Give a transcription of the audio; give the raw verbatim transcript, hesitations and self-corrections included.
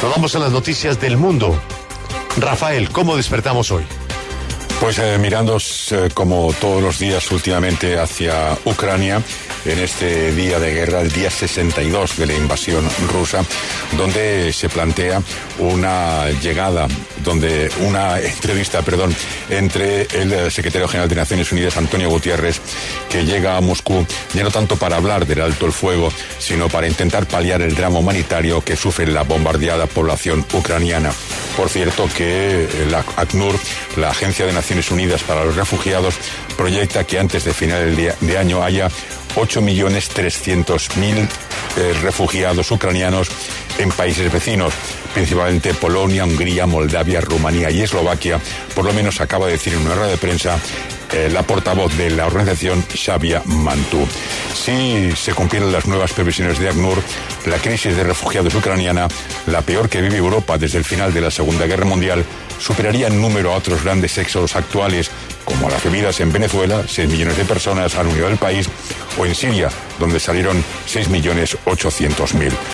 Nos vamos a las noticias del mundo. Rafael, ¿cómo despertamos hoy? Pues eh, mirando eh, como todos los días últimamente hacia Ucrania, en este día de guerra, el día sesenta y dos de la invasión rusa, donde se plantea una llegada, donde una entrevista, perdón, entre el secretario general de Naciones Unidas, Antonio Guterres, que llega a Moscú, ya no tanto para hablar del alto el fuego, sino para intentar paliar el drama humanitario que sufre la bombardeada población ucraniana. Por cierto que la ACNUR, la Agencia de Naciones Unidas para los Refugiados, proyecta que antes de final de año haya ocho millones trescientos mil eh, refugiados ucranianos en países vecinos, principalmente Polonia, Hungría, Moldavia, Rumanía y Eslovaquia. Por lo menos acaba de decir en una rueda de prensa eh, la portavoz de la organización, Xavier Mantú. Si se cumplieran las nuevas previsiones de ACNUR, la crisis de refugiados ucraniana, la peor que vive Europa desde el final de la Segunda Guerra Mundial, superaría en número a otros grandes éxodos actuales, como las vividas en Venezuela, seis millones de personas han huido del país, o en Siria, donde salieron seis millones ochocientos mil.